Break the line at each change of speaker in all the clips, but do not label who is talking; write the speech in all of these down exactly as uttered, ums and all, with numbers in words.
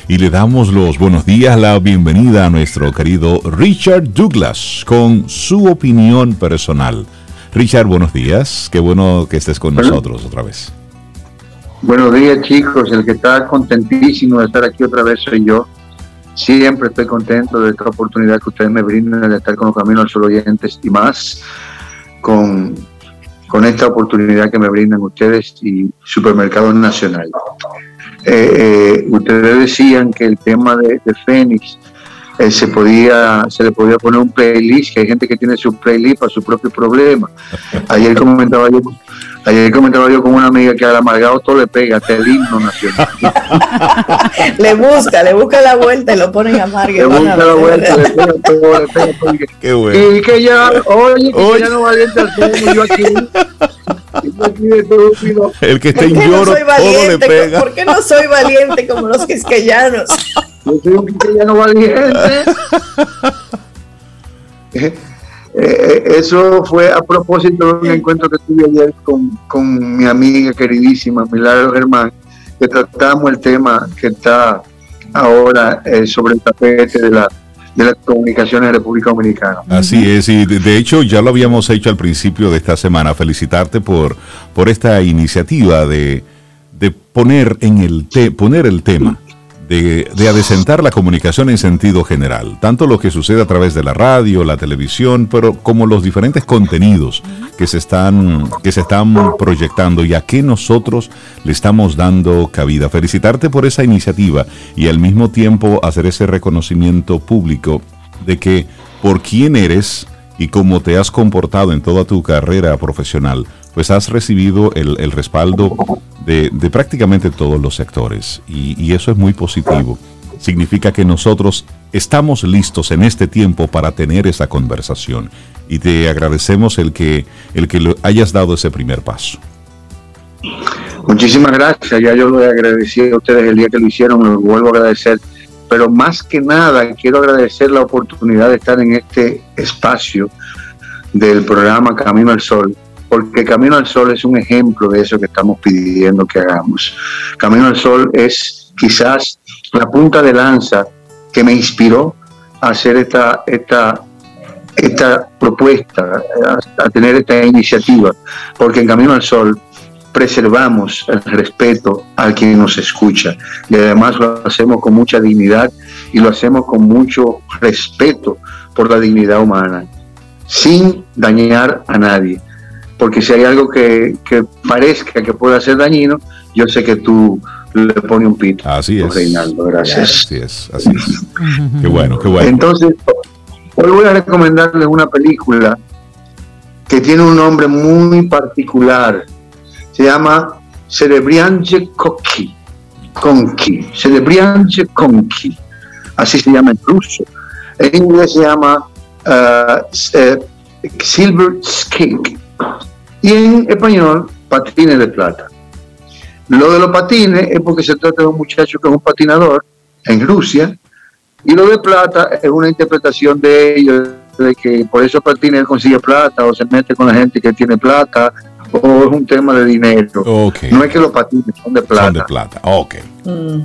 y le damos los buenos días, la bienvenida a nuestro querido Richard Douglas con su opinión personal. Richard, buenos días, qué bueno que estés con bueno, nosotros otra vez.
Buenos días, chicos, el que está contentísimo de estar aquí otra vez soy yo. Siempre estoy contento de esta oportunidad que ustedes me brindan de estar con los Camino al Sol oyentes y más con, con esta oportunidad que me brindan ustedes y Supermercados Nacional. Eh, eh, ustedes decían que el tema de, de Fénix eh, se podía se le podía poner un playlist, que hay gente que tiene su playlist para su propio problema. Ayer comentaba yo ayer comentaba yo con una amiga que al amargado todo le pega hasta el himno nacional.
le busca le busca la vuelta y lo ponen amargo.
Le busca la vuelta, le pega todo, le pega todo.
Qué bueno.
Y que ya oye que oye. Ya no valiente al yo aquí.
El que está en lloro
no
todo le pega.
¿Por qué no soy valiente como los quisqueyanos?
Yo soy un quisqueyano valiente. eh, eh, eso fue a propósito de un encuentro que tuve ayer con, con mi amiga queridísima Milagro Germán, que tratamos el tema que está ahora eh, sobre el tapete de la de las comunicaciones de República Dominicana.
Así es, y de, de hecho ya lo habíamos hecho al principio de esta semana. Felicitarte por, por esta iniciativa de, de poner en el te, poner el tema de, de adecentar la comunicación en sentido general, tanto lo que sucede a través de la radio, la televisión, pero como los diferentes contenidos que se están que se están proyectando y a qué nosotros le estamos dando cabida. Felicitarte por esa iniciativa y al mismo tiempo hacer ese reconocimiento público de que por quién eres y cómo te has comportado en toda tu carrera profesional, pues has recibido el, el respaldo de, de prácticamente todos los sectores y, y eso es muy positivo. Significa que nosotros estamos listos en este tiempo para tener esa conversación y te agradecemos el que, el que lo hayas dado ese primer paso.
Muchísimas gracias, ya yo lo he agradecido a ustedes el día que lo hicieron, lo vuelvo a agradecer, pero más que nada quiero agradecer la oportunidad de estar en este espacio del programa Camino al Sol, porque Camino al Sol es un ejemplo de eso que estamos pidiendo que hagamos. Camino al Sol es quizás la punta de lanza que me inspiró a hacer esta, esta, esta propuesta, a, a tener esta iniciativa, porque en Camino al Sol preservamos el respeto al quien nos escucha y además lo hacemos con mucha dignidad y lo hacemos con mucho respeto por la dignidad humana, sin dañar a nadie, porque si hay algo que, que parezca que pueda ser dañino, yo sé que tú le pones un pito.
Así es.
Reinaldo, gracias.
Así es, así es. Qué bueno, qué bueno.
Entonces, hoy voy a recomendarles una película que tiene un nombre muy particular. Se llama Cerebrianje Konki. Konki. Cerebrianje Konki. Así se llama en ruso. En inglés se llama uh, uh, Silver Skink. Y en español, Patines de Plata. Lo de los patines es porque se trata de un muchacho que es un patinador en Rusia, y lo de plata es una interpretación de ellos, de que por esos patines él consigue plata o se mete con la gente que tiene plata, o es un tema de dinero.
Okay.
No es que los patines son de plata.
Son de plata, ok.
Mm.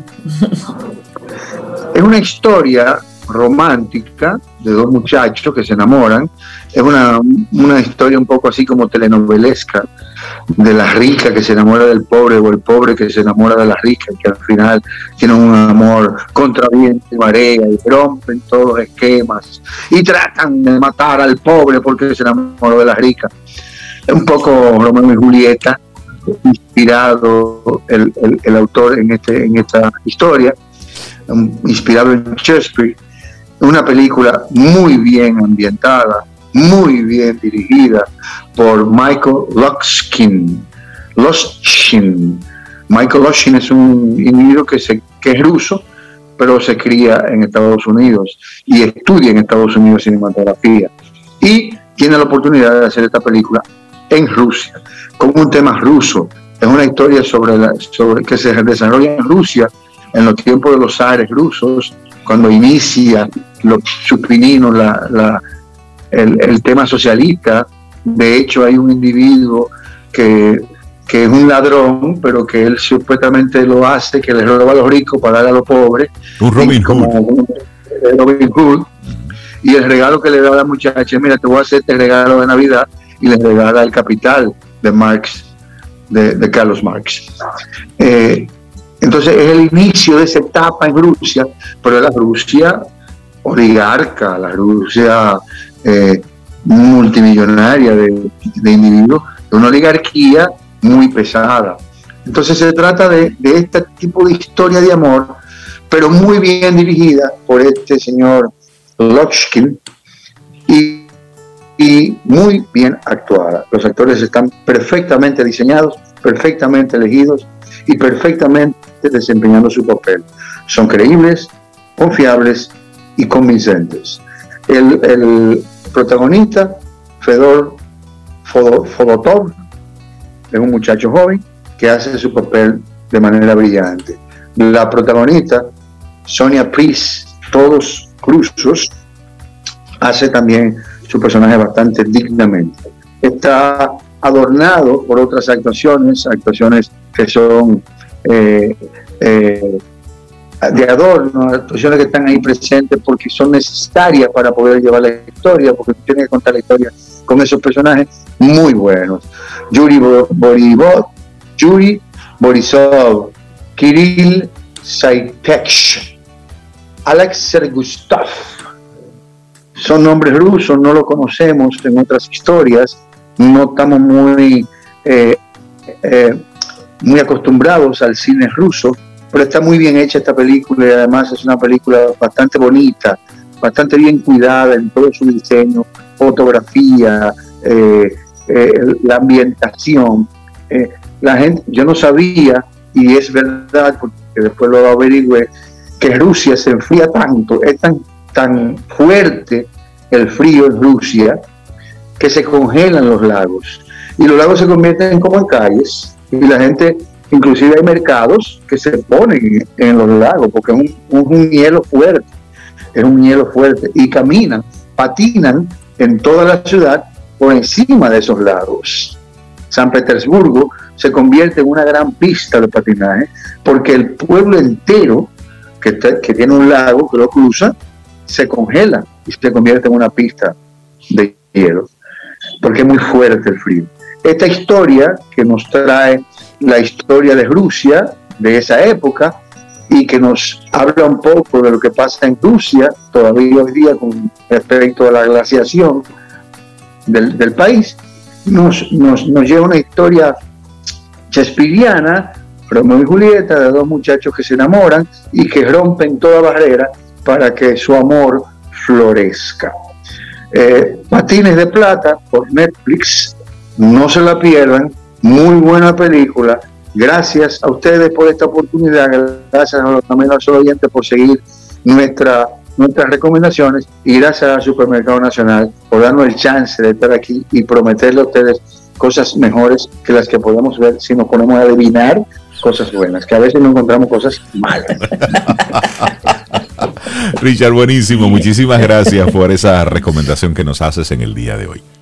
Es una historia romántica de dos muchachos que se enamoran. Es una, una historia un poco así como telenovelesca, de la rica que se enamora del pobre o el pobre que se enamora de la rica, que al final tienen un amor contra viento y marea y rompen todos los esquemas y tratan de matar al pobre porque se enamoró de la rica. Es un poco Romeo y Julieta, inspirado el, el, el autor en, este, en esta historia, inspirado en Shakespeare. Una película muy bien ambientada, muy bien dirigida por Michael Loshkin. Loshkin. Michael Loshkin es un individuo que, se, que es ruso, pero se cría en Estados Unidos y estudia en Estados Unidos cinematografía. Y tiene la oportunidad de hacer esta película en Rusia, con un tema ruso. Es una historia sobre, la, sobre que se desarrolla en Rusia en los tiempos de los zares rusos, cuando inicia los supininos, la, la, el, el tema socialista. De hecho, hay un individuo que que es un ladrón, pero que él supuestamente lo hace, que le roba a los ricos para dar a los pobres.
Un Robin
Hood. Un Robin Hood. Y el regalo que le da a la muchacha, mira, te voy a hacer este regalo de Navidad, y le regala el Capital de Marx, de, de Carlos Marx. Eh, entonces es el inicio de esa etapa en Rusia, pero la Rusia oligarca, la Rusia eh, multimillonaria de, de individuos, de una oligarquía muy pesada. Entonces se trata de, de este tipo de historia de amor, pero muy bien dirigida por este señor Lochkin y, y muy bien actuada. Los actores están perfectamente diseñados, perfectamente elegidos y perfectamente desempeñando su papel. Son creíbles, confiables y convincentes. El, el protagonista, Fedor Fodotov, es un muchacho joven que hace su papel de manera brillante. La protagonista, Sonia Pris, todos rusos, hace también su personaje bastante dignamente. Está adornado por otras actuaciones, actuaciones que son eh, eh, de adorno, actuaciones que están ahí presentes porque son necesarias para poder llevar la historia, porque tiene que contar la historia con esos personajes muy buenos. Yuri Boribov, Yuri Borisov, Kirill Saitech, Alex Sergustav. Son nombres rusos, no lo conocemos en otras historias, no estamos muy, eh, eh, muy acostumbrados al cine ruso, pero está muy bien hecha esta película y además es una película bastante bonita, bastante bien cuidada en todo su diseño, fotografía, eh, eh, la ambientación. Eh, la gente, yo no sabía, y es verdad, porque después lo averigüé, que Rusia se enfría tanto, es tan, tan fuerte el frío en Rusia, que se congelan los lagos. Y los lagos se convierten como en calles, y la gente, inclusive hay mercados que se ponen en los lagos, porque es un, un, un hielo fuerte, es un hielo fuerte, y caminan, patinan en toda la ciudad por encima de esos lagos. San Petersburgo se convierte en una gran pista de patinaje, porque el pueblo entero que, te, que tiene un lago que lo cruza, se congela y se convierte en una pista de hielo, porque es muy fuerte el frío. Esta historia que nos trae la historia de Rusia, de esa época, y que nos habla un poco de lo que pasa en Rusia todavía hoy día con respecto a la glaciación del, del país, nos, nos, nos lleva una historia shakespeariana, Romeo y Julieta, de dos muchachos que se enamoran y que rompen toda barrera para que su amor florezca. Eh, Patines de Plata por Netflix, no se la pierdan, muy buena película. Gracias a ustedes por esta oportunidad, gracias a, también a los oyentes por seguir nuestra, nuestras recomendaciones y gracias al Supermercado Nacional por darnos el chance de estar aquí y prometerle a ustedes cosas mejores que las que podemos ver si nos ponemos a adivinar cosas buenas, que a veces no encontramos cosas malas.
Richard, buenísimo, muchísimas gracias por esa recomendación que nos haces en el día de hoy.